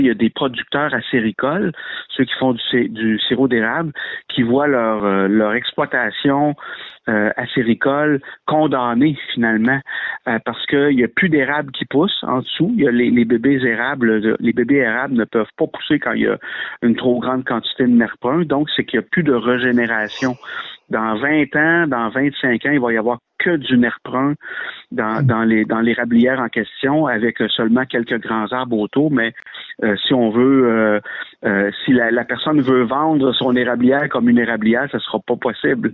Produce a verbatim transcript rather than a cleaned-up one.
Il y a des producteurs acéricoles, ceux qui font du, du sirop d'érable, qui voient leur, euh, leur exploitation euh, acéricole condamnée finalement euh, parce qu'il n'y a plus d'érable qui pousse en dessous. Il y a les, les bébés érables, les bébés érables ne peuvent pas pousser quand il y a une trop grande quantité de nerf brun. Donc, c'est qu'il n'y a plus de régénération. Dans vingt ans, dans vingt-cinq ans, il va y avoir que du nerf brun dans, dans les dans l'érablière en question, avec seulement quelques grands arbres autour. Mais euh, si on veut, euh, euh, si la, la personne veut vendre son érablière comme une érablière, ce sera pas possible.